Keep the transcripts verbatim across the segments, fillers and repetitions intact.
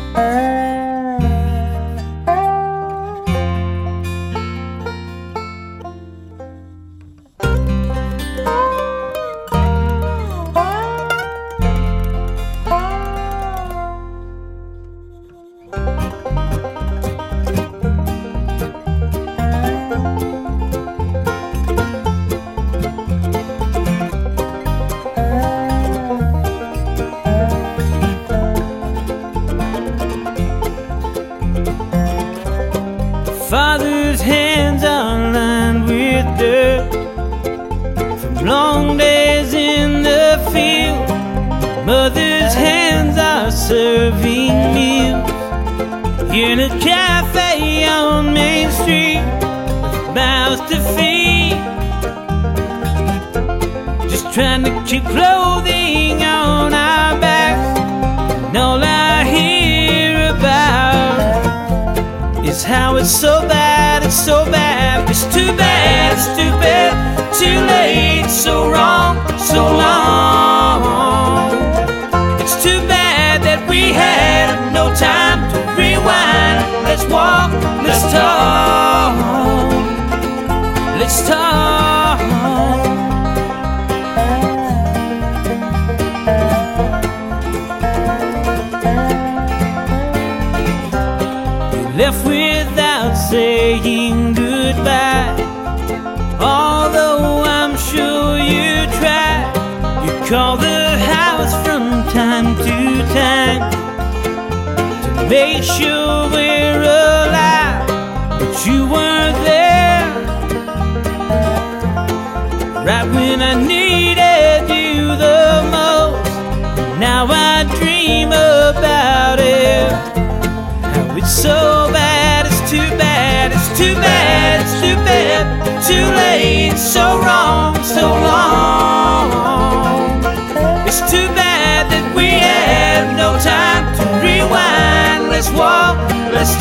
Father's hands are lined with dirt from long days in the field. Mother's hands are serving meals in a cafe on Main Street with mouths to feed. Just trying to keep clothing on our backs, and all I hear about is how it's so bad, it's so bad. It's too bad, it's too bad, too late, so wrong, so long. It's too bad that we had no time to rewind. Let's walk, let's talk, let's talk. Left without saying goodbye, although I'm sure you tried. You call the house from time to time to make sure we're alive, but you weren't there right when I needed you the most. Now I dream about it. It's so bad, it's too bad, it's too bad, it's too bad, too late, so wrong, so long. It's too bad that we had no time to rewind. Let's walk, let's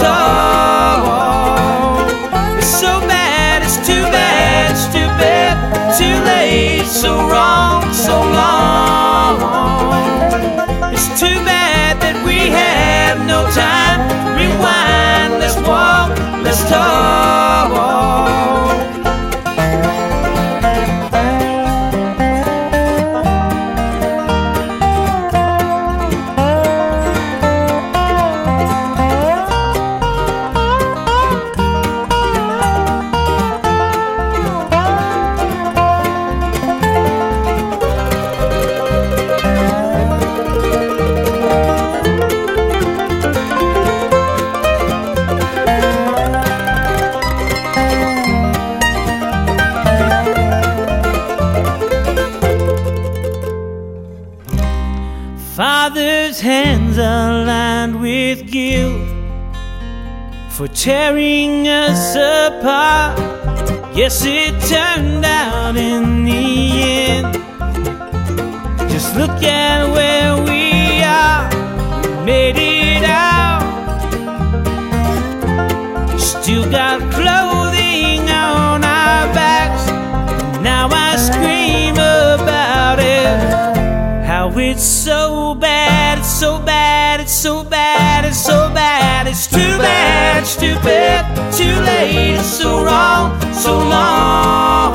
talk. It's so bad, it's too bad, it's too bad, too late, so wrong, so long. It's too bad that we had no time. Rewind, let's walk, let's talk. Father's hands are lined with guilt for tearing us apart. Yes, it turned out in the end. Just look at where we are, we made it out. Still got clothing on our backs, now I scream about it. How it's so bad, it's so bad, it's so bad, it's so bad. It's too bad, it's too bad, too late, it's so wrong, so long.